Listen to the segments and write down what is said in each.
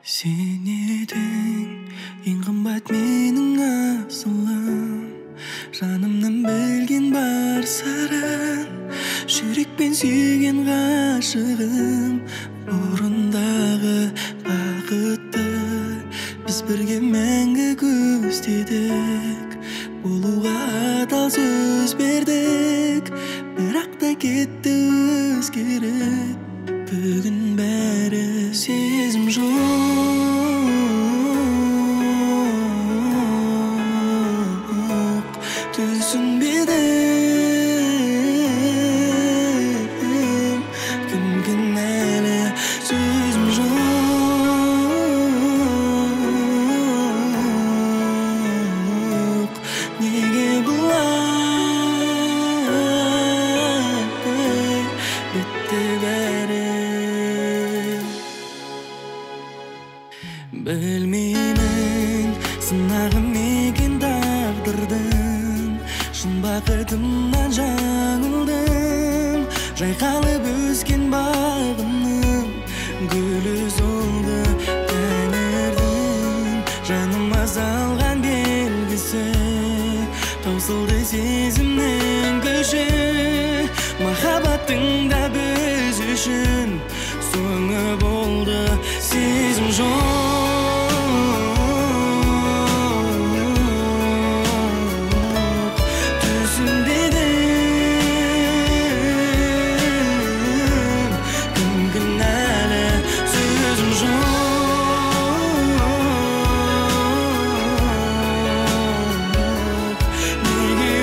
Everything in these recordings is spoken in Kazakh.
Sen edin en qimmat mening asılım. Жанымнан білген бар сырын, жүрекпен сүйген ғашығым. Бұрындағы бақытты біз бірге мәңгі көздедік. Болуға адал сөз бердік, бірақ та кетті өзгеріп. Бүгін бәрі сезім жоқ, түсінбедім. Күн кінәлі сөзім жоқ, неге бұлай бітті бәрі. Білмеймін сынағым екен тағдырдың, шын бақытымнан жаңылдым. Жайқалып өскен бағымның гүлі солды тәңірдің. Жаныма салған белгісі таусылды сезімнің күші. Махаббаттың да біз үшін соңы болды. Сезім жоқ, түсінбедім. Кім кінәлі сөзім жоқ, неге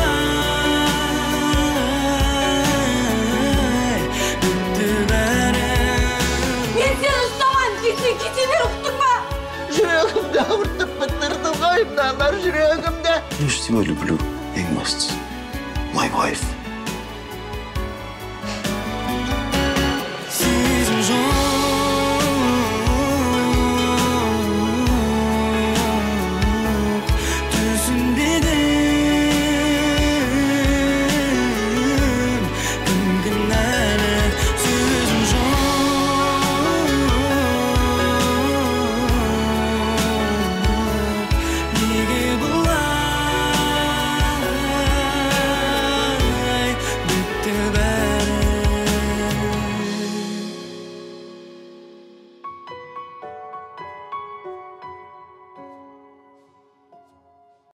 бұлай бітті бәрі. Мен сені ұстаған кетсең кете бер, ұқтың ба? Жүрегімді ауыртып бітірдің қайымдағылар жүрегімді. Я ж тебя люблю, ең бастысы. My wife.